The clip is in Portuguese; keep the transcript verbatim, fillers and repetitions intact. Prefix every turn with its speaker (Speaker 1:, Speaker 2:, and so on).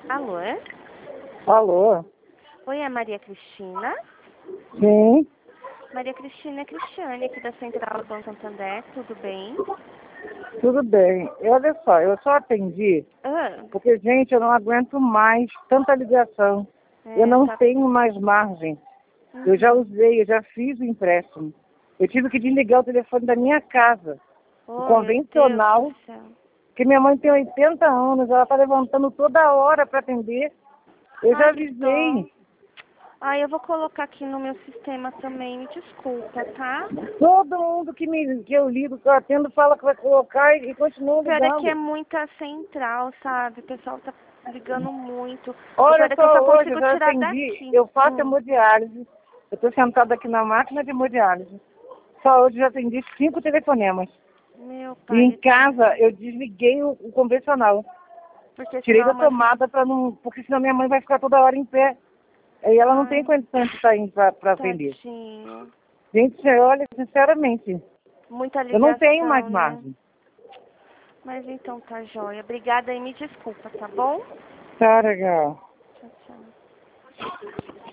Speaker 1: Alô?
Speaker 2: Alô?
Speaker 1: Oi, é Maria Cristina?
Speaker 2: Sim,
Speaker 1: Maria Cristina é Cristiane, aqui da Central do Banco Santander, tudo bem?
Speaker 2: tudo bem. E olha só, eu só atendi
Speaker 1: Ah,
Speaker 2: porque, gente, eu não aguento mais tanta ligação. Eu
Speaker 1: é,
Speaker 2: não
Speaker 1: tá...
Speaker 2: tenho mais margem. Eu já
Speaker 1: Uhum.
Speaker 2: usei, eu já fiz o empréstimo. Eu tive que desligar o telefone da minha casa, o
Speaker 1: Oh, meu Deus do
Speaker 2: convencional,
Speaker 1: céu.
Speaker 2: que minha mãe tem oitenta anos, ela está levantando toda hora para atender. Eu já
Speaker 1: Ai, que dó.
Speaker 2: avisei.
Speaker 1: Ai, eu vou colocar aqui no meu sistema também, me desculpa, tá?
Speaker 2: Todo mundo que, me, que eu ligo, que eu atendo, fala que vai colocar e, e continua
Speaker 1: Pior é que é
Speaker 2: ligando.
Speaker 1: muita central, sabe? O pessoal tá ligando muito. O pior
Speaker 2: Olha
Speaker 1: é que eu só
Speaker 2: só, hoje eu
Speaker 1: consigo
Speaker 2: já
Speaker 1: tirar
Speaker 2: atendi,
Speaker 1: daqui.
Speaker 2: eu faço
Speaker 1: Hum.
Speaker 2: hemodiálise. Eu estou sentada aqui na máquina de hemodiálise. Só hoje eu já atendi cinco telefonemas.
Speaker 1: Meu
Speaker 2: E em
Speaker 1: pai do
Speaker 2: casa
Speaker 1: céu.
Speaker 2: eu desliguei o, o convencional.
Speaker 1: Porque
Speaker 2: Tirei
Speaker 1: senão a
Speaker 2: da
Speaker 1: mãe fica...
Speaker 2: tomada para não. Porque senão minha mãe vai ficar toda hora em pé. Aí ela não tem
Speaker 1: Ai,
Speaker 2: condições de estar indo para atender.
Speaker 1: tadinho.
Speaker 2: Gente, olha, sinceramente,
Speaker 1: Muita
Speaker 2: eu não tenho mais
Speaker 1: ligação, né?
Speaker 2: margem.
Speaker 1: Mas então tá jóia. Obrigada e me desculpa, tá bom?
Speaker 2: Tá legal.
Speaker 1: Tchau, tchau.